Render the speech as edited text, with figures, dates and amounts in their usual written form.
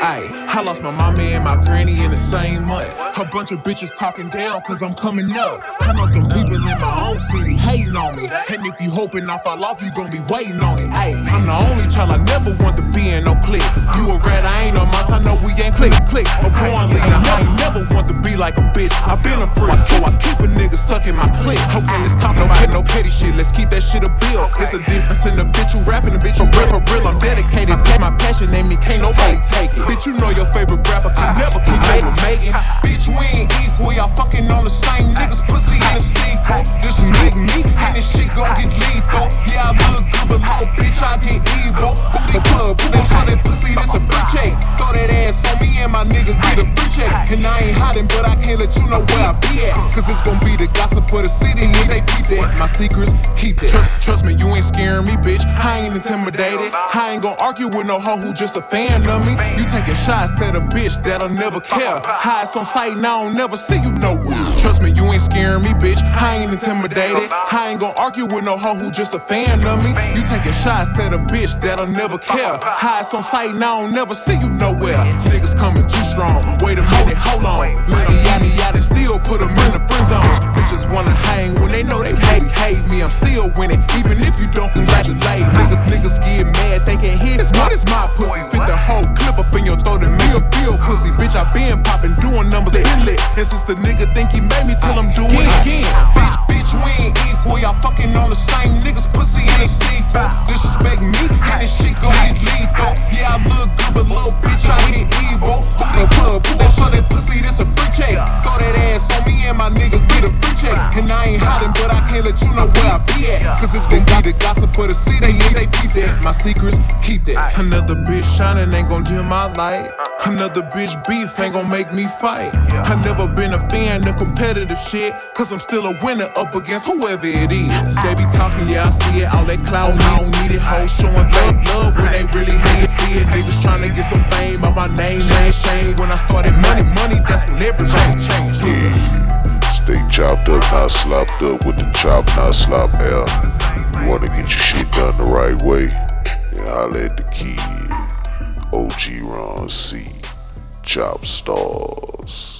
Ayy, I lost my mama and my granny in the same month. A bunch of bitches talking down cause I'm coming up. I know some people in my own city hating on me, and if you hoping I fall off, you gon' be waiting on it. Ayy, I'm the only child, I never want to be in no clique. You a rat, I ain't no mouse, I know we ain't click. A porn leader, I ain't never want to be like a bitch. I been a freak, so I keep a nigga stuck in my clique. Okay, let's talk no petty shit, let's keep that shit a bill. It's a difference in the bitch who rapping, the bitch who for real. I'm dedicated, that's my passion, ain't me, can't nobody take it. Bitch, you know your favorite rapper can never keep Megan. Bitch, we ain't equal, y'all fucking on the same niggas, pussy in a sequel. Disrespect me, and this shit gon' get lethal. Yeah, I look good, but little bitch, I get evil. Booty club, they call that pussy, this a bitch check. Throw that ass on me and my nigga get a free check. And I ain't hiding, but I can't let you know where I be at, cause it's gon' be the gossip for the city, and they keep that. My secrets, keep that. Trust me, you ain't scaring me, bitch. I ain't intimidated. I ain't gon' argue with no hoe who just a fan of me. You taking shots at a bitch that'll never care. Highs on sight, now I don't never see you nowhere. Trust me, you ain't scaring me, bitch. I ain't intimidated. I ain't gon' argue with no hoe who just a fan of me. You taking shots at a bitch that'll never care. Highs on sight, now I don't never see you nowhere. Niggas coming too strong. Wait a minute, hold on. Let them yada yada, still put them in the friend zone. Bitches wanna hang when they know they hate me. I'm still winning, even if you don't congratulate. Niggas get mad, they can't hit. It's my pussy. Fit the whole clip up in your throat and make a feel pussy. Bitch, I been popping, doing numbers, been lit. And since the nigga think he made me, tell him do it again. Bitch, we ain't equal. Y'all fucking on the same niggas, pussy in a sequel. Disrespect me, and this shit gon' get lethal. Yeah, I look good, but little bitch, I get evil. Booty club, show that pussy, this a free check. Throw that ass on me and my nigga get a free check. And I ain't hiding, but I can't let you know where I be at, cause it's gon' be the gossip for the city, and they keep that. My secrets, keep that. Another bitch shining ain't gon' dim my light. Another bitch beef ain't gon' make me fight. I never been a fan of competitive shit, cause I'm still a winner up against whoever it is. They be talking, yeah, I see it, all that clout, I don't need it. Hoes showing fake love when they really see it. Niggas trying to get some fame of my name, ain't shame. When I started money, that's when everything changed. Stay chopped up, not slopped up with the chop, not slop air. You wanna get your shit done the right way, then holla at the kid. OG Ron C, Chop Stars.